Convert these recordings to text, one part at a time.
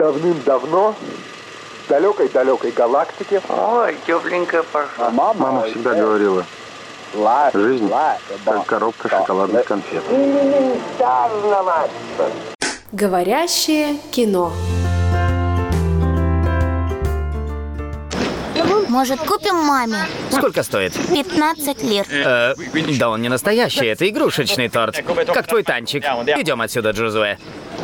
Давным-давно в далекой-далекой галактике. Ой, тепленькая пошла. Мама всегда говорила, жизнь как коробка шоколадных конфет. Говорящее кино. Может, купим маме? Сколько стоит? 15 лир. Да он не настоящий, это игрушечный торт. Как твой танчик. Идем отсюда, Джозуэ.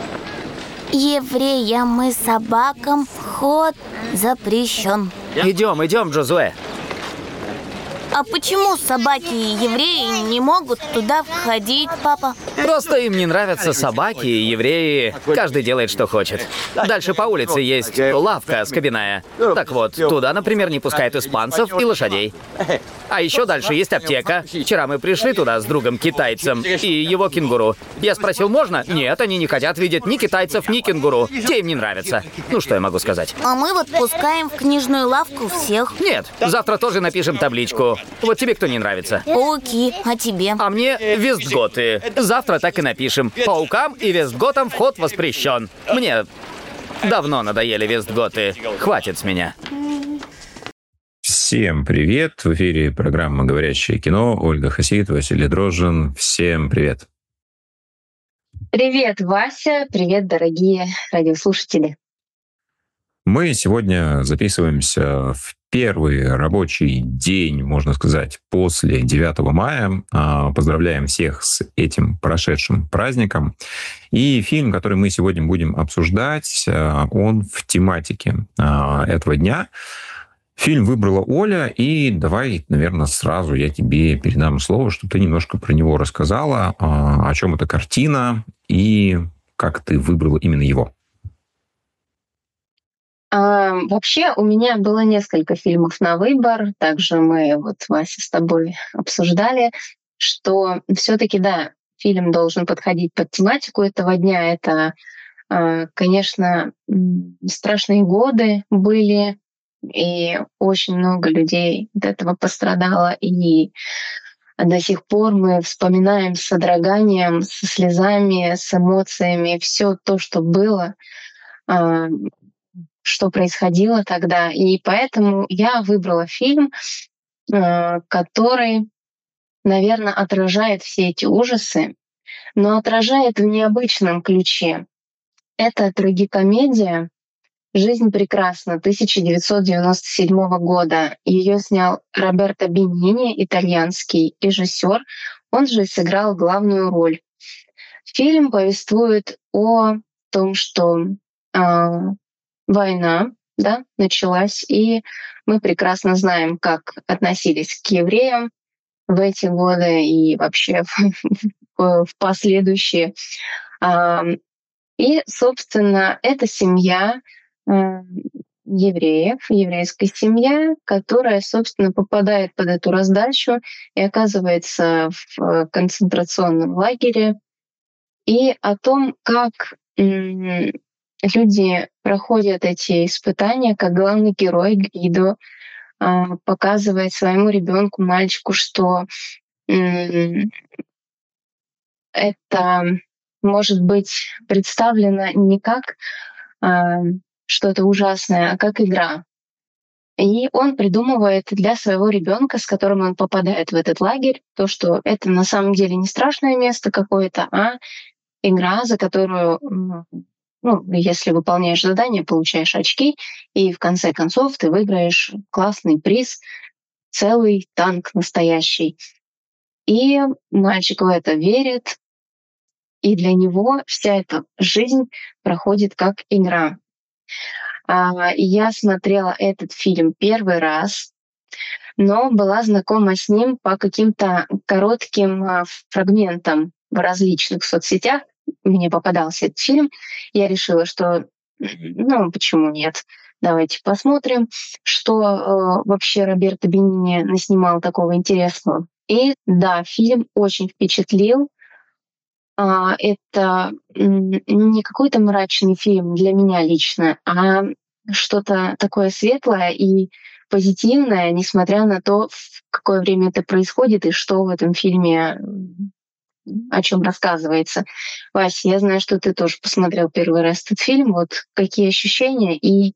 Евреям и собакам вход запрещен. Идем, Джозуэ. А почему собаки и евреи не могут туда входить, папа? Просто им не нравятся собаки и евреи. Каждый делает, что хочет. Дальше по улице есть лавка скобяная. Так вот, туда, например, не пускают испанцев и лошадей. А еще дальше есть аптека. Вчера мы пришли туда с другом-китайцем и его кенгуру. Я спросил, можно? Нет, они не хотят видеть ни китайцев, ни кенгуру. Те им не нравятся. Ну, что я могу сказать? А мы вот пускаем в книжную лавку всех. Нет, завтра тоже напишем табличку. Вот тебе кто не нравится? Пауки, а тебе? А мне вестготы. Завтра так и напишем. Паукам и вестготам вход воспрещен. Мне давно надоели вестготы. Хватит с меня. Всем привет! В эфире программа «Говорящее кино». Ольга Хасид, Василий Дрожжин. Всем привет! Привет, Вася! Привет, дорогие радиослушатели! Мы сегодня записываемся в первый рабочий день, можно сказать, после 9 мая. Поздравляем всех с этим прошедшим праздником. И фильм, который мы сегодня будем обсуждать, он в тематике этого дня. Фильм выбрала Оля, и давай, наверное, сразу я тебе передам слово, чтобы ты немножко про него рассказала, о чем эта картина и как ты выбрала именно его. Вообще у меня было несколько фильмов на выбор. Также мы, Вася, с тобой обсуждали, что все-таки, да, фильм должен подходить под тематику этого дня. Это, конечно, страшные годы были, и очень много людей от этого пострадало. И до сих пор мы вспоминаем с содроганием, со слезами, с эмоциями все то, что было, что происходило тогда. И поэтому я выбрала фильм, который, наверное, отражает все эти ужасы, но отражает в необычном ключе. Это трагикомедия «Жизнь прекрасна» 1997 года. Ее снял Роберто Бенини, итальянский режиссер. Он же сыграл главную роль. Фильм повествует о том, что война, да, началась, и мы прекрасно знаем, как относились к евреям в эти годы и вообще в последующие. И, собственно, это семья евреев, еврейская семья, которая, собственно, попадает под эту раздачу и оказывается в концентрационном лагере. И о том, как люди проходят эти испытания, как главный герой Гвидо показывает своему ребенку, мальчику, что это может быть представлено не как что-то ужасное, а как игра. И он придумывает для своего ребенка, с которым он попадает в этот лагерь, то, что это на самом деле не страшное место какое-то, а игра, за которую, если выполняешь задание, получаешь очки, и в конце концов ты выиграешь классный приз, целый танк настоящий. И мальчик в это верит, и для него вся эта жизнь проходит как игра. Я смотрела этот фильм первый раз, но была знакома с ним по каким-то коротким фрагментам в различных соцсетях. Мне попадался этот фильм. Я решила, что почему нет? Давайте посмотрим, что вообще Роберто Бенини наснимал такого интересного. И да, фильм очень впечатлил. Это не какой-то мрачный фильм для меня лично, а что-то такое светлое и позитивное, несмотря на то, в какое время это происходит и что в этом фильме о чем рассказывается. Вася, я знаю, что ты тоже посмотрел первый раз этот фильм. Вот какие ощущения и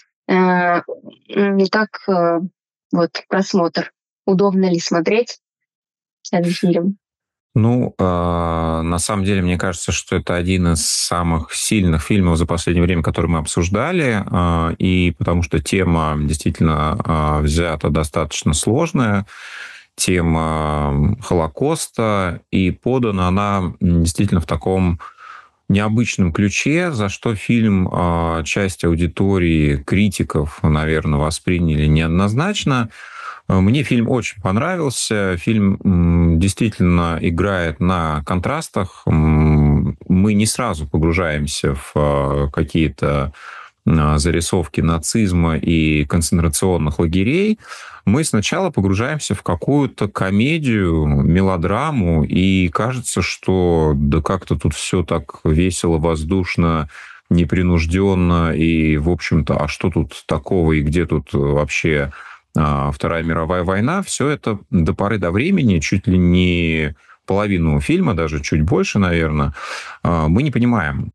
как вот просмотр? Удобно ли смотреть этот фильм? Ну, на самом деле, мне кажется, что это один из самых сильных фильмов за последнее время, который мы обсуждали, и потому что тема действительно взята достаточно сложная, тема Холокоста, и подана она действительно в таком необычном ключе, за что фильм часть аудитории, критиков, наверное, восприняли неоднозначно. Мне фильм очень понравился. Фильм действительно играет на контрастах. Мы не сразу погружаемся в какие-то зарисовки нацизма и концентрационных лагерей. Мы сначала погружаемся в какую-то комедию, мелодраму, и кажется, что да как-то тут все так весело, воздушно, непринужденно, и, в общем-то, а что тут такого, и где тут вообще Вторая мировая война? Все это до поры до времени, чуть ли не половину фильма, даже чуть больше, наверное, мы не понимаем.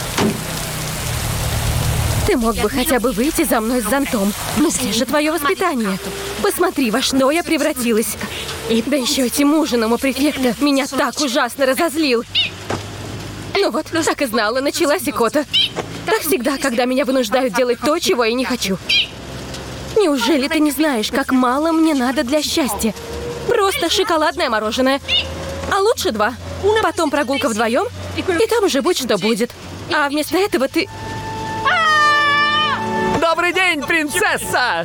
Ты мог бы хотя бы выйти за мной с зонтом. Ну где же твое воспитание? Посмотри, во что я превратилась. Да еще этим ужином у префекта меня так ужасно разозлил. Ну вот, так и знала, началась икота. Так всегда, когда меня вынуждают делать то, чего я не хочу. Неужели ты не знаешь, как мало мне надо для счастья? Просто шоколадное мороженое. А лучше 2. Потом прогулка вдвоем, и там уже будь что будет. А вместо этого ты... Добрый день, принцесса!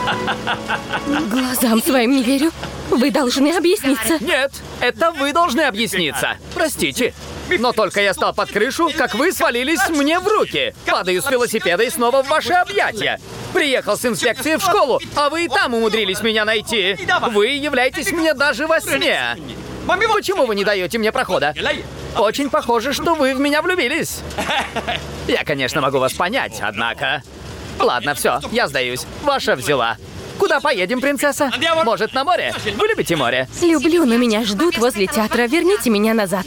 Глазам своим не верю. Вы должны объясниться. Нет, это вы должны объясниться. Простите. Но только я стал под крышу, как вы свалились мне в руки. Падаю с велосипеда и снова в ваши объятия. Приехал с инспекцией в школу, а вы и там умудрились меня найти. Вы являетесь мне даже во сне. Почему вы не даете мне прохода? Очень похоже, что вы в меня влюбились. Я, конечно, могу вас понять, однако... Ладно, все, я сдаюсь. Ваша взяла. Куда поедем, принцесса? Может, на море? Вы любите море? Люблю, но меня ждут возле театра. Верните меня назад.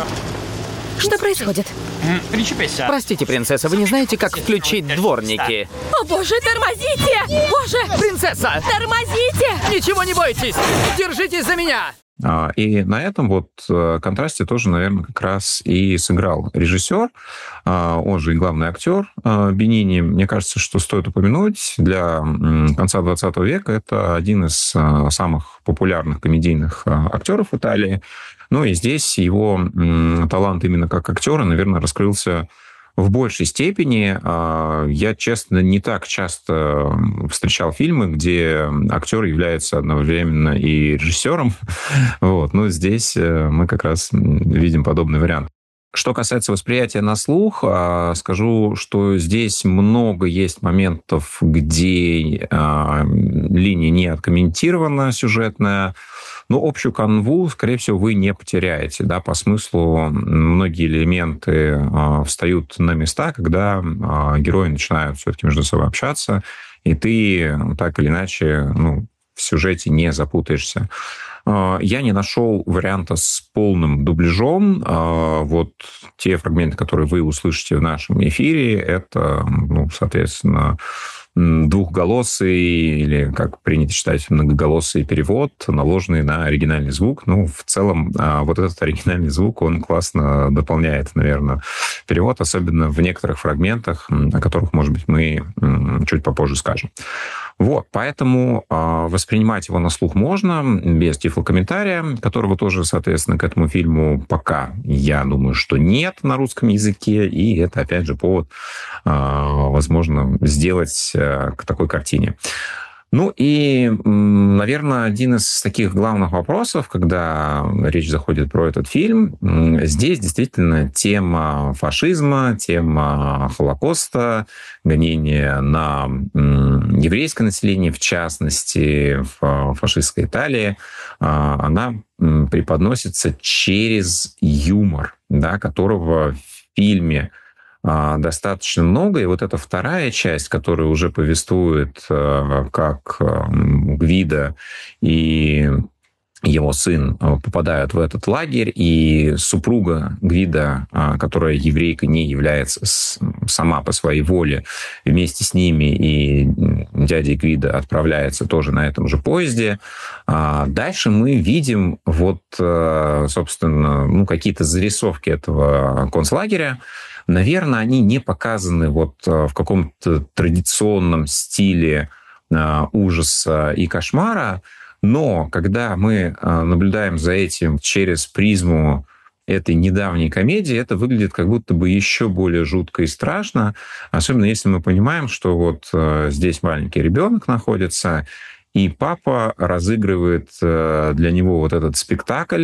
Что происходит? Простите, принцесса, вы не знаете, как включить дворники? О боже, тормозите! Боже! Принцесса! Тормозите! Ничего не бойтесь! Держитесь за меня! И на этом вот контрасте тоже, наверное, как раз и сыграл режиссер, он же и главный актер Бенини. Мне кажется, что стоит упомянуть, для конца 20 века это один из самых популярных комедийных актеров Италии. Ну и здесь его талант именно как актера, наверное, раскрылся в большей степени. Я, честно, не так часто встречал фильмы, где актер является одновременно и режиссером. Вот. Но здесь мы как раз видим подобный вариант. Что касается восприятия на слух, скажу, что здесь много есть моментов, где линия не откомментирована сюжетная, но общую канву, скорее всего, вы не потеряете. Да? По смыслу многие элементы встают на места, когда герои начинают все-таки между собой общаться, и ты так или иначе в сюжете не запутаешься. Я не нашел варианта с полным дубляжом. Вот те фрагменты, которые вы услышите в нашем эфире, это, соответственно, двухголосый или, как принято считать, многоголосый перевод, наложенный на оригинальный звук. В целом, вот этот оригинальный звук, он классно дополняет, наверное, перевод, особенно в некоторых фрагментах, о которых, может быть, мы чуть попозже скажем. Вот, поэтому воспринимать его на слух можно, без тифлокомментария, которого тоже, соответственно, к этому фильму пока, я думаю, что нет на русском языке, и это, опять же, повод, возможно, сделать к такой картине. И, наверное, один из таких главных вопросов, когда речь заходит про этот фильм, здесь действительно тема фашизма, тема Холокоста, гонения на еврейское население, в частности, в фашистской Италии, она преподносится через юмор, да, которого в фильме достаточно много. И вот эта вторая часть, которая уже повествует, как Гвидо и его сын попадают в этот лагерь, и супруга Гвида, которая еврейка, не является сама по своей воле, вместе с ними, и дядя Гвида отправляется тоже на этом же поезде. Дальше мы видим собственно, какие-то зарисовки этого концлагеря. Наверное, они не показаны в каком-то традиционном стиле ужаса и кошмара, но когда мы наблюдаем за этим через призму этой недавней комедии, это выглядит как будто бы еще более жутко и страшно, особенно если мы понимаем, что здесь маленький ребенок находится, и папа разыгрывает для него этот спектакль,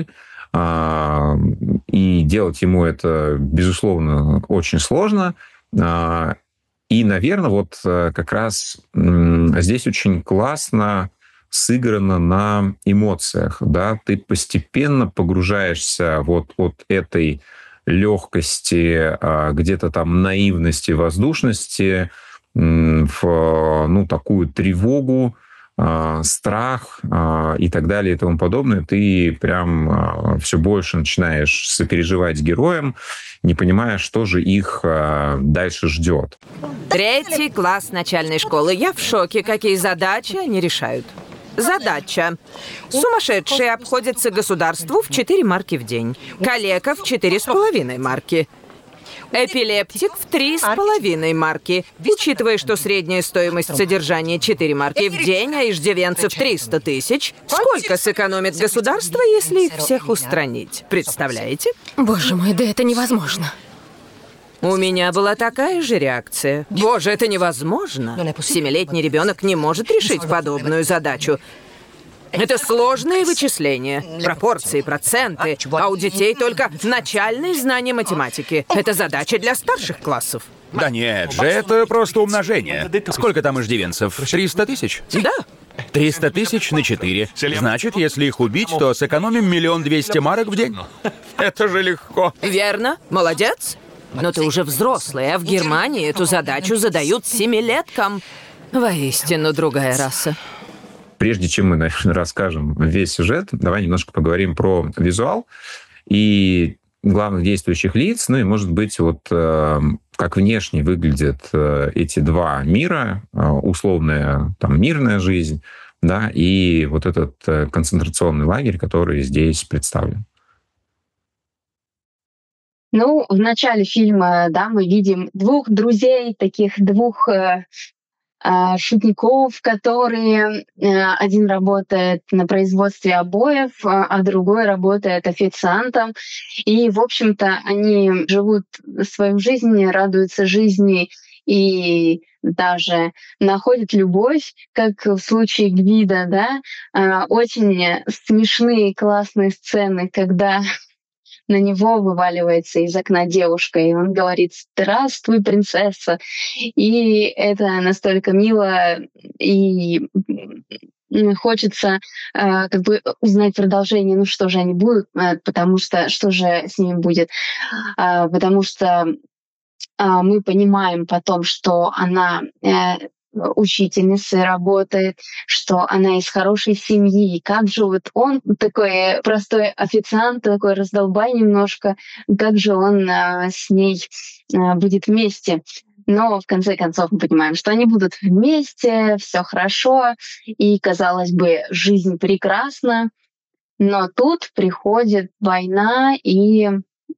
и делать ему это, безусловно, очень сложно. И, наверное, как раз здесь очень классно сыграно на эмоциях, да, ты постепенно погружаешься от этой легкости, где-то там наивности, воздушности в такую тревогу, страх и так далее и тому подобное. Ты прям все больше начинаешь сопереживать с героем, не понимая, что же их дальше ждет. 3 класс начальной школы. Я в шоке, какие задачи они решают. Задача. Сумасшедшие обходятся государству в 4 марки в день. Калека в 4,5 марки. Эпилептик в 3,5 марки. Учитывая, что средняя стоимость содержания 4 марки в день, а иждивенцев 300 тысяч, сколько сэкономит государство, если их всех устранить? Представляете? Боже мой, да это невозможно. У меня была такая же реакция. Боже, это невозможно. 7-летний ребенок не может решить подобную задачу. Это сложные вычисления, пропорции, проценты, а у детей только начальные знания математики. Это задача для старших классов. Да нет же, это просто умножение. Сколько там иждивенцев? 300 тысяч? Да. 300 тысяч на 4. Значит, если их убить, то сэкономим 1 200 000 марок в день. Это же легко. Верно. Молодец. Но ты уже взрослый, а в Германии эту задачу задают 7-леткам. Воистину другая раса. Прежде чем мы, наверное, расскажем весь сюжет, давай немножко поговорим про визуал и главных действующих лиц, и, может быть, как внешне выглядят эти два мира, условная мирная жизнь, да, и этот концентрационный лагерь, который здесь представлен. В начале фильма, да, мы видим 2 друзей, таких 2 шутников, которые один работает на производстве обоев, а другой работает официантом. И, в общем-то, они живут свою жизнь, радуются жизни и даже находят любовь, как в случае Гвида, да. Очень смешные, классные сцены, когда на него вываливается из окна девушка, и он говорит: «Здравствуй, принцесса». И это настолько мило, и хочется узнать продолжение, что же они будут, потому что что же с ними будет. Потому что мы понимаем потом, что она учительницей работает, что она из хорошей семьи. И как же он, такой простой официант, такой раздолбай немножко, как же он с ней будет вместе. Но в конце концов мы понимаем, что они будут вместе, все хорошо, и, казалось бы, жизнь прекрасна. Но тут приходит война, и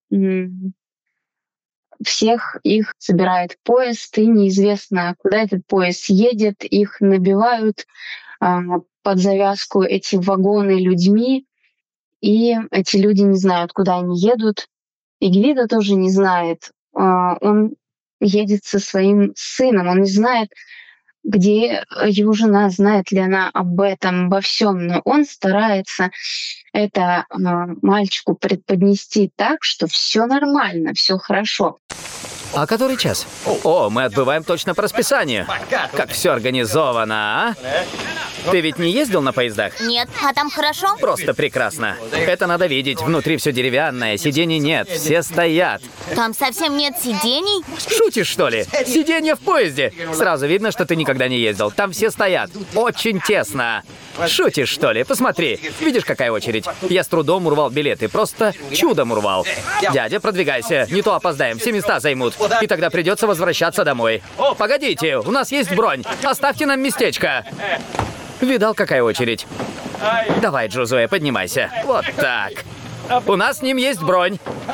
всех их собирает поезд, и неизвестно, куда этот поезд едет. Их набивают под завязку эти вагоны людьми, и эти люди не знают, куда они едут. И Гвида тоже не знает. Он едет со своим сыном, он не знает, где его жена, знает ли она об этом, обо всем, но он старается это мальчику преподнести так, что все нормально, все хорошо. А который час? О, мы отбываем точно по расписанию. Как все организовано, а? Ты ведь не ездил на поездах? Нет, а там хорошо? Просто прекрасно. Это надо видеть. Внутри все деревянное, сидений нет, все стоят. Там совсем нет сидений? Шутишь, что ли? Сиденье в поезде. Сразу видно, что ты никогда не ездил. Там все стоят. Очень тесно. Шутишь, что ли? Посмотри. Видишь, какая очередь? Я с трудом урвал билеты. Просто чудом урвал. Дядя, продвигайся. Не то опоздаем. Все места займут. И тогда придется возвращаться домой. Погодите, у нас есть бронь. Оставьте нам местечко. Видал, какая очередь? Давай, Джозуэ, поднимайся. Вот так. У нас с ним есть бронь.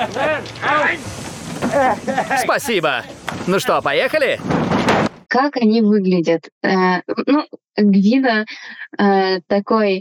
Спасибо. Ну что, поехали? Как они выглядят? Гвидо такой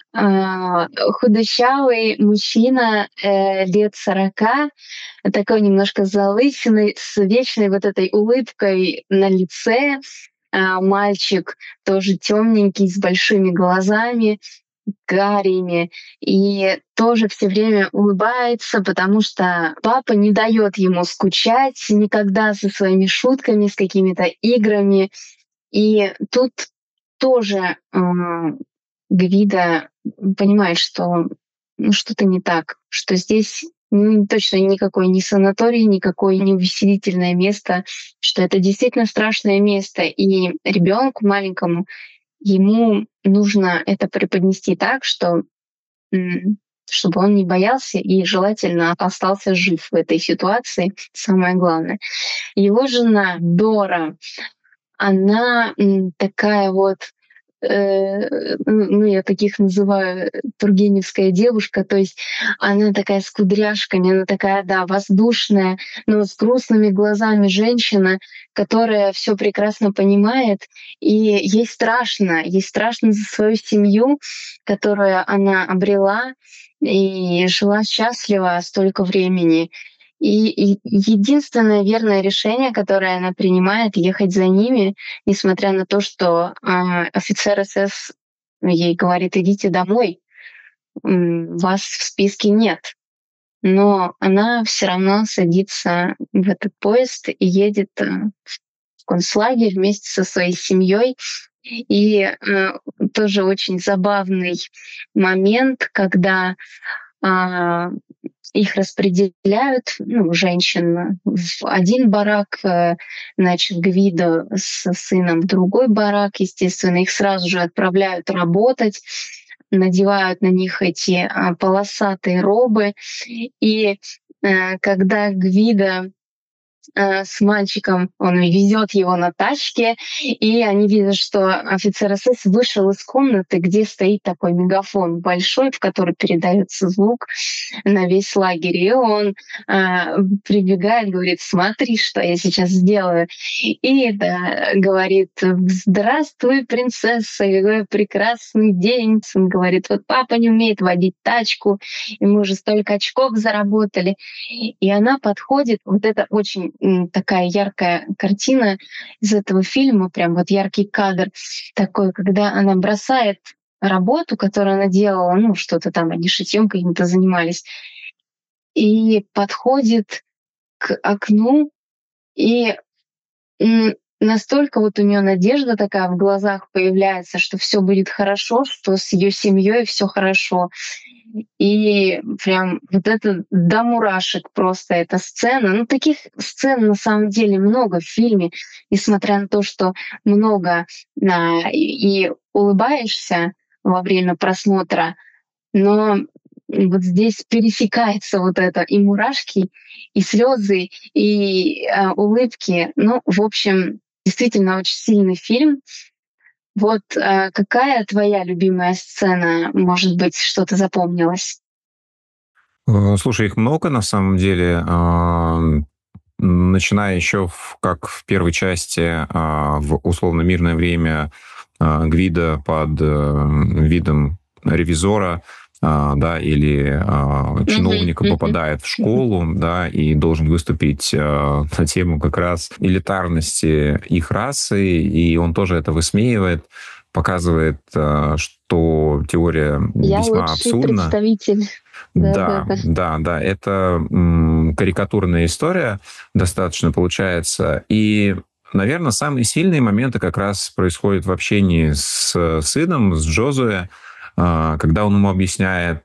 худощавый мужчина лет 40, такой немножко залысиной, с вечной вот этой улыбкой на лице. Мальчик тоже темненький, с большими глазами, карими, и тоже все время улыбается, потому что папа не дает ему скучать никогда со своими шутками, с какими-то играми. И тут тоже Гвидо понимает, что что-то не так, что здесь точно никакой не санаторий, никакое не увеселительное место, что это действительно страшное место. И ребенку маленькому ему нужно это преподнести так, чтобы он не боялся и желательно остался жив в этой ситуации. Самое главное. Его жена Дора, она такая вот, я таких называю тургеневская девушка, то есть она такая с кудряшками, она такая, да, воздушная, но с грустными глазами женщина, которая все прекрасно понимает, и ей страшно за свою семью, которую она обрела и жила счастливо столько времени. И единственное верное решение, которое она принимает, ехать за ними, несмотря на то, что офицер СС ей говорит: идите домой, вас в списке нет. Но она все равно садится в этот поезд и едет в концлагерь вместе со своей семьей. И тоже очень забавный момент, когда их распределяют, женщин, в один барак, значит, Гвидо с сыном в другой барак, естественно, их сразу же отправляют работать, надевают на них эти полосатые робы. И когда Гвидо с мальчиком, он везет его на тачке, и они видят, что офицер СС вышел из комнаты, где стоит такой мегафон большой, в который передается звук на весь лагерь. И он прибегает, говорит: смотри, что я сейчас сделаю. И говорит: здравствуй, принцесса, какой прекрасный день. Он говорит: вот папа не умеет водить тачку, и мы уже столько очков заработали. И она подходит, вот это очень такая яркая картина из этого фильма, прям вот яркий кадр такой, когда она бросает работу, которую она делала, что-то там, они шитьем каким-то занимались, и подходит к окну, и настолько вот у нее надежда такая в глазах появляется, что все будет хорошо, что с ее семьей все хорошо. И прям вот это до мурашек просто эта сцена. Таких сцен на самом деле много в фильме, несмотря на то, что много и улыбаешься во время просмотра, но вот здесь пересекается вот это и мурашки, и слезы, и улыбки. В общем, действительно очень сильный фильм. Вот какая твоя любимая сцена, может быть, что-то запомнилось? Слушай, их много на самом деле. Начиная еще как в первой части, в условно-мирное время, Гвидо под видом ревизора, или чиновника попадает в школу, и должен выступить на тему как раз элитарности их расы, и он тоже это высмеивает. показывает, что теория Я весьма лучший абсурдна. представитель. Да. Это карикатурная история достаточно получается. И, наверное, самые сильные моменты как раз происходят в общении с сыном, с Джозуэ, когда он ему объясняет,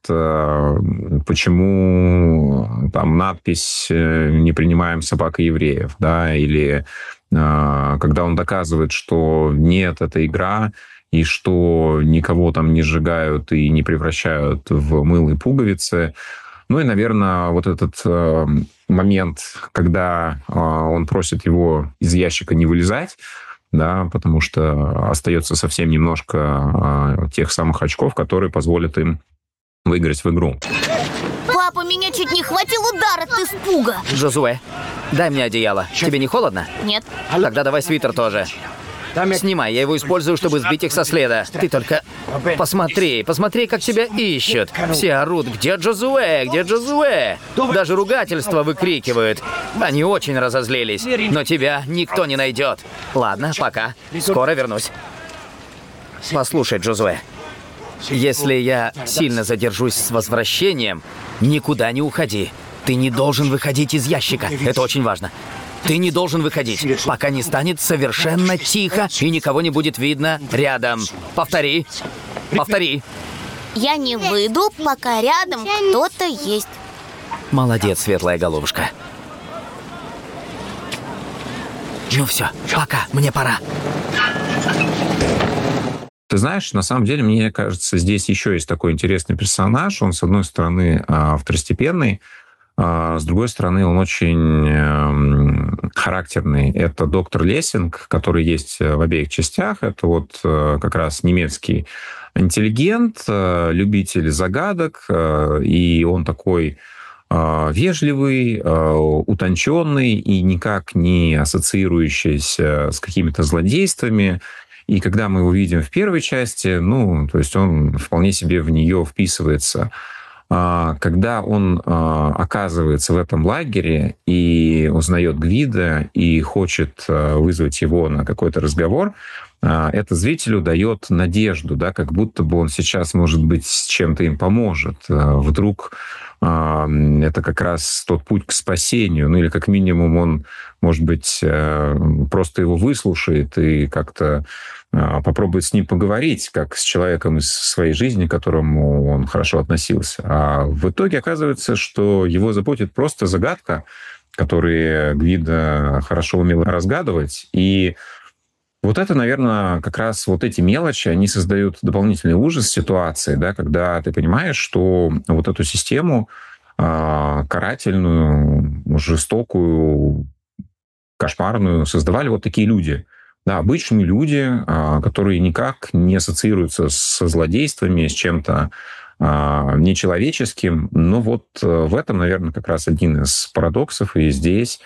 почему там надпись «Не принимаем собак и евреев», да, или когда он доказывает, что нет, это игра, и что никого там не сжигают и не превращают в мыло и пуговицы. Ну и, наверное, вот этот момент, когда он просит его из ящика не вылезать, да, потому что остается совсем немножко тех самых очков, которые позволят им выиграть в игру. Папа, меня чуть не хватил удар от испуга. Джозуэ, дай мне одеяло. Тебе не холодно? Нет. Тогда давай свитер тоже. Снимай, я его использую, чтобы сбить их со следа. Ты только посмотри, как тебя ищут. Все орут: где Джозуэ, где Джозуэ? Даже ругательства выкрикивают. Они очень разозлились, но тебя никто не найдет. Ладно, пока. Скоро вернусь. Послушай, Джозуэ, если я сильно задержусь с возвращением, никуда не уходи. Ты не должен выходить из ящика. Это очень важно. Ты не должен выходить, пока не станет совершенно тихо и никого не будет видно рядом. Повтори. Я не выйду, пока рядом кто-то есть. Молодец, светлая головушка. Ну все, пока, мне пора. Ты знаешь, на самом деле, мне кажется, здесь еще есть такой интересный персонаж. Он, с одной стороны, второстепенный, с другой стороны, он очень характерный. Это доктор Лессинг, который есть в обеих частях. Это вот как раз немецкий интеллигент, любитель загадок, и он такой вежливый, утонченный и никак не ассоциирующийся с какими-то злодействами. И когда мы его видим в первой части, то есть он вполне себе в нее вписывается. Когда он оказывается в этом лагере и узнает Гвида и хочет вызвать его на какой-то разговор, это зрителю дает надежду, да, как будто бы он сейчас, может быть, с чем-то им поможет. Вдруг это как раз тот путь к спасению, или как минимум он, может быть, просто его выслушает и как-то попробует с ним поговорить, как с человеком из своей жизни, к которому он хорошо относился. А в итоге оказывается, что его заботит просто загадка, которую Гвида хорошо умел разгадывать. И вот это, наверное, как раз вот эти мелочи, они создают дополнительный ужас ситуации, да, когда ты понимаешь, что вот эту систему карательную, жестокую, кошмарную создавали вот такие люди. Да, обычные люди, которые никак не ассоциируются со злодействами, с чем-то нечеловеческим. Но вот в этом, наверное, как раз один из парадоксов. И здесь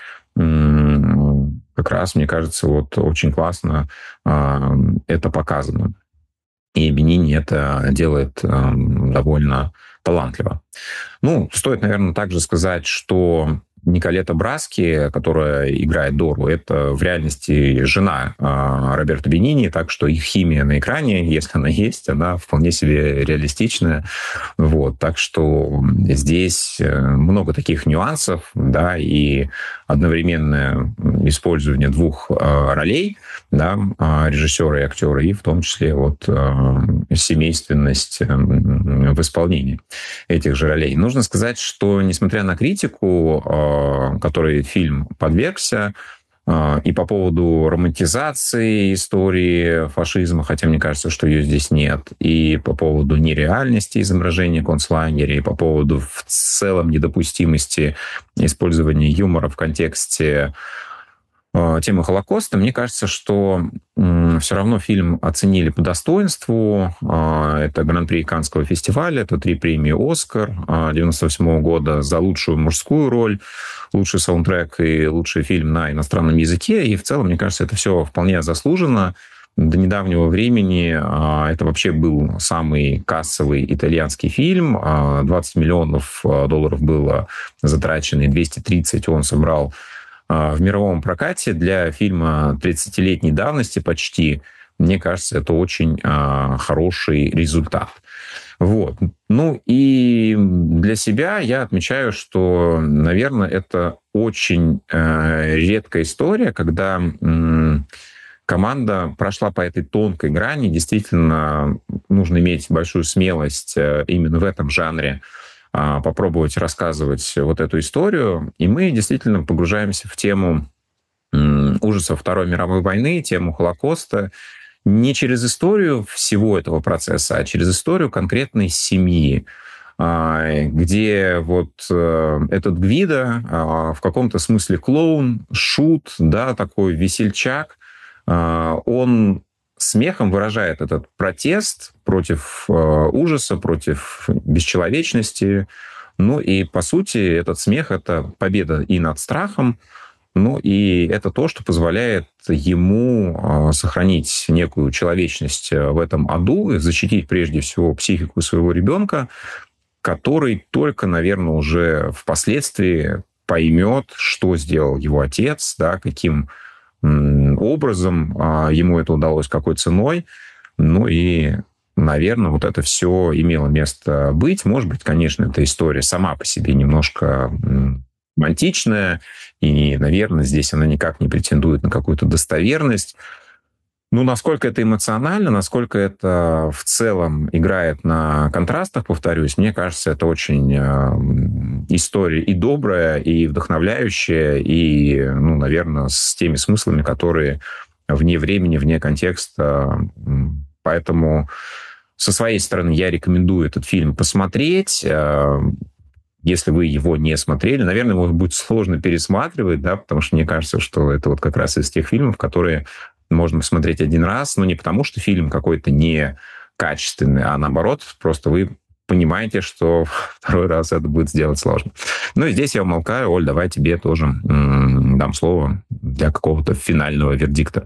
как раз, мне кажется, вот очень классно это показано. И Бенини это делает довольно талантливо. Стоит, наверное, также сказать, что Николета Браски, которая играет Дору, это в реальности жена Роберто Бенини, так что их химия на экране, если она есть, она вполне себе реалистичная. Вот, так что здесь много таких нюансов, да, и одновременное использование двух ролей, да, режиссера и актера, и в том числе вот семейственность в исполнении этих же ролей. Нужно сказать, что несмотря на критику, которой фильм подвергся, и по поводу романтизации истории фашизма, хотя мне кажется, что ее здесь нет, и по поводу нереальности изображения концлагеря, и по поводу в целом недопустимости использования юмора в контексте темы Холокоста, мне кажется, что все равно фильм оценили по достоинству. Это Гран-при Каннского фестиваля, это 3 премии «Оскар» 1998 года за лучшую мужскую роль, лучший саундтрек и лучший фильм на иностранном языке. И в целом, мне кажется, это все вполне заслуженно. До недавнего времени это вообще был самый кассовый итальянский фильм. 20 миллионов долларов было затрачено, и 230 он собрал в мировом прокате. Для фильма 30-летней давности почти мне кажется, это очень хороший результат. Вот. Ну и для себя я отмечаю, что, наверное, это очень редкая история, когда команда прошла по этой тонкой грани. Действительно, нужно иметь большую смелость именно в этом жанре попробовать рассказывать вот эту историю. И мы действительно погружаемся в тему ужасов Второй мировой войны, тему Холокоста, не через историю всего этого процесса, а через историю конкретной семьи, где вот этот Гвидо в каком-то смысле клоун, шут, да, такой весельчак, он смехом выражает этот протест против ужаса, против бесчеловечности. Ну и, по сути, этот смех — это победа и над страхом, ну и это то, что позволяет ему сохранить некую человечность в этом аду и защитить прежде всего психику своего ребенка, который только, наверное, уже впоследствии поймет, что сделал его отец, да, каким образом ему это удалось, какой ценой. Ну и, наверное, вот это все имело место быть. Может быть, конечно, эта история сама по себе немножко романтичная, и, наверное, здесь она никак не претендует на какую-то достоверность. Ну, насколько это эмоционально, насколько это в целом играет на контрастах, повторюсь, мне кажется, это очень история и добрая, и вдохновляющая, и, ну, наверное, с теми смыслами, которые вне времени, вне контекста. Поэтому со своей стороны я рекомендую этот фильм посмотреть. Если вы его не смотрели, наверное, его будет сложно пересматривать, да, потому что мне кажется, что это вот как раз из тех фильмов, которые можно посмотреть один раз, но не потому, что фильм какой-то некачественный, а наоборот, просто вы понимаете, что второй раз это будет сделать сложно. Ну и здесь я умолкаю. Оль, давай тебе тоже дам слово для какого-то финального вердикта.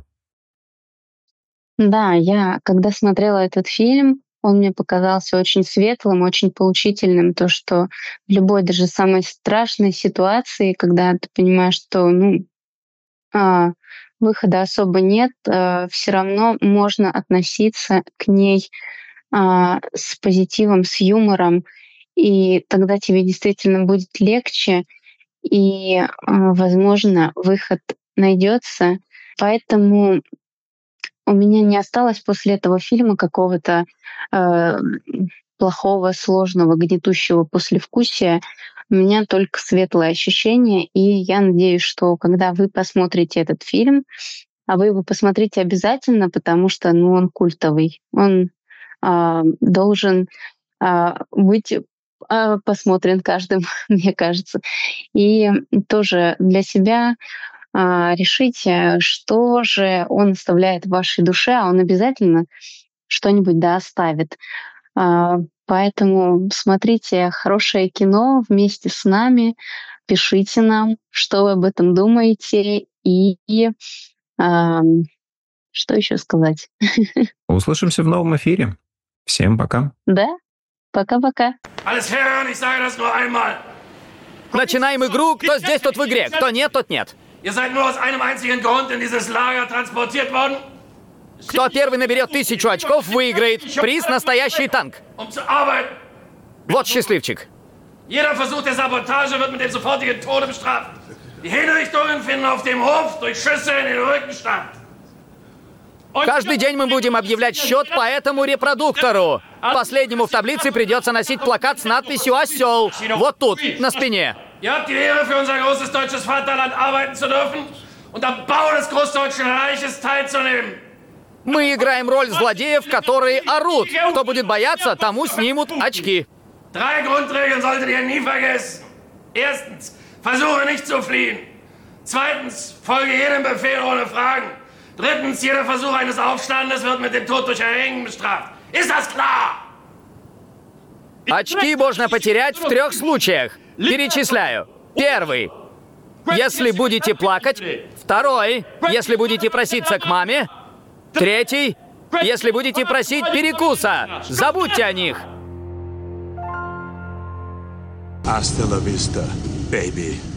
Да, я, когда смотрела этот фильм, он мне показался очень светлым, очень поучительным. То, что в любой, даже самой страшной ситуации, когда ты понимаешь, что выхода особо нет, все равно можно относиться к ней с позитивом, с юмором, и тогда тебе действительно будет легче, и, возможно, выход найдется. Поэтому у меня не осталось после этого фильма какого-то плохого, сложного, гнетущего послевкусия. У меня только светлые ощущения, и я надеюсь, что когда вы посмотрите этот фильм, а вы его посмотрите обязательно, потому что он культовый, он должен быть посмотрен каждым, мне кажется. И тоже для себя решите, что же он оставляет в вашей душе, а он обязательно что-нибудь оставит. Поэтому смотрите хорошее кино вместе с нами, пишите нам, что вы об этом думаете, и что еще сказать? Услышимся в новом эфире. Всем пока. Да, пока-пока. Начинаем игру. Кто здесь, тот в игре. Кто нет, тот нет. Кто первый наберет 1000 очков, выиграет. Приз — настоящий танк. Вот счастливчик. Jeder Versuch der Sabotage wird mit dem sofortigen Tode bestraft. Die Hinrichtungen finden auf dem Hof durch Schüsse in den Rücken statt. Каждый день мы будем объявлять счет по этому репродуктору. Последнему в таблице придется носить плакат с надписью «Осел». Вот тут, на спине. Ihr habt die Ehre, für unser großes deutsches Vaterland arbeiten zu dürfen und am Bau des Großdeutschen Reiches teilzunehmen. Мы играем роль злодеев, которые орут. Кто будет бояться, тому снимут очки. 3 Grundregeln solltet ihr nie vergessen. Erstens, versuche nicht zu fliehen. Zweitens, folge jedem Befehl ohne Fragen. Drittens, jeder Versuch eines Aufstandes wird mit dem Tod durch Erhängen bestraft. Ist das klar? Очки можно потерять в 3 случаях. Перечисляю. 1. Если будете плакать. 2. Если будете проситься к маме. 3. Если будете просить перекуса. Забудьте о них. Hasta la vista, baby.